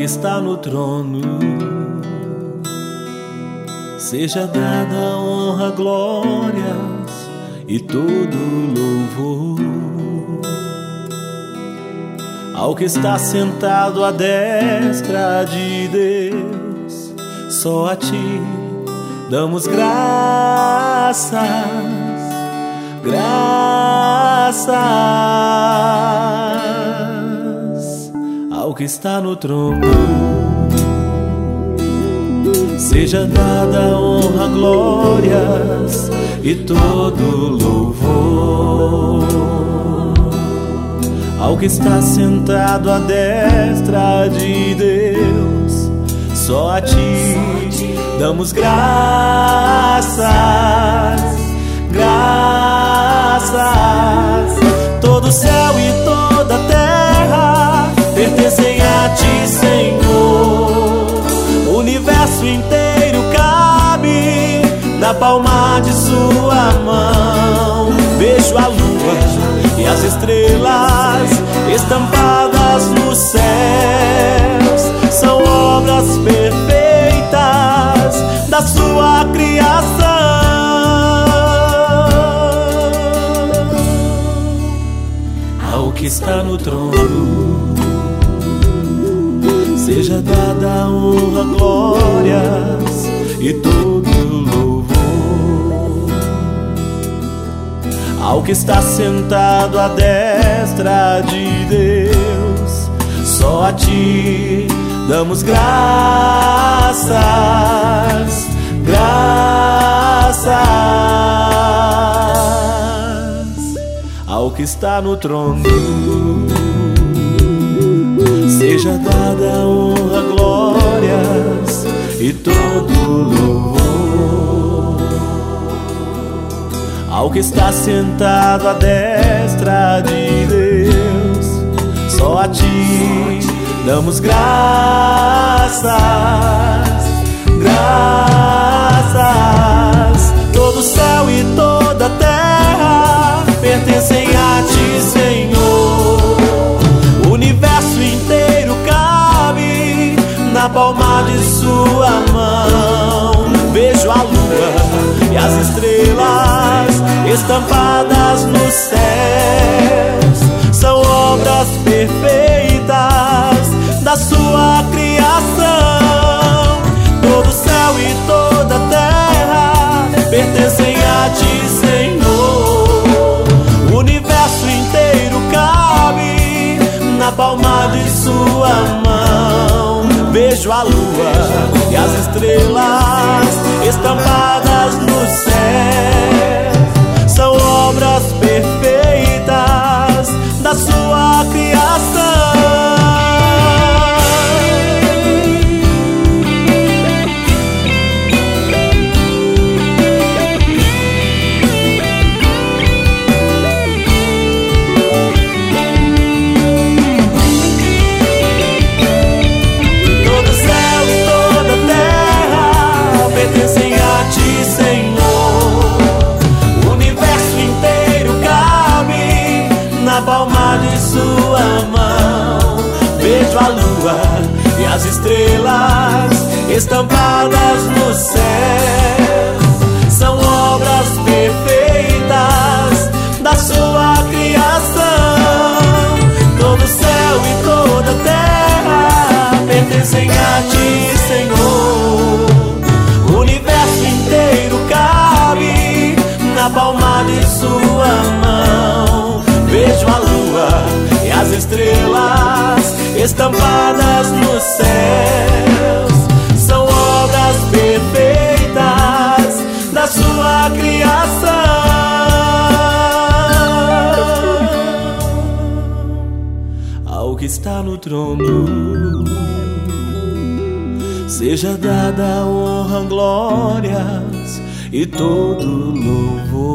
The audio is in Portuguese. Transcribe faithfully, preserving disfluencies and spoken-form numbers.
está no trono. Seja dada honra, glórias e todo louvor ao que está sentado à destra de Deus. Só a ti damos graças, graças ao que está no trono. Seja dada honra, glórias e todo louvor ao que está sentado à destra de Deus. Só a ti damos graças, graças. Todo o céu e toda a terra pertencem a ti, Senhor. O universo inteiro cabe na palma de sua mão. Vejo a lua e as estrelas estampadas nos céus. São obras perfeitas da sua criação. Ao que está no trono seja dada honra, glórias e todo louvor ao que está sentado à destra de Deus. Só a ti damos graças, graças ao que está no trono. Seja dada honra, glórias e todo louvor ao que está sentado à destra de Deus. Só a ti damos graças, graças. Todo o céu e toda a terra pertencem a ti, Senhor. O universo inteiro cabe na palma de sua mão. Vejo a lua e as estrelas estampadas nos céus. São obras perfeitas da sua criação. Todo o céu e toda a terra pertencem a ti, Senhor. O universo inteiro cabe na palma de sua mão. Vejo a lua e as estrelas estampadas nos céus. São obras perfeitas da sua criação. Pertencem a ti, Senhor. O universo inteiro cabe na palma de sua mão. Vejo a lua e as estrelas estampadas nos céus. São obras perfeitas da sua criação. Todo o céu e toda a terra pertencem a ti, Senhor. O universo inteiro cabe na palma de sua mão. Vejo a lua e as estrelas estampadas nos céus. São obras perfeitas da sua criação. Ao que está no trono seja dada honra, glórias e todo louvor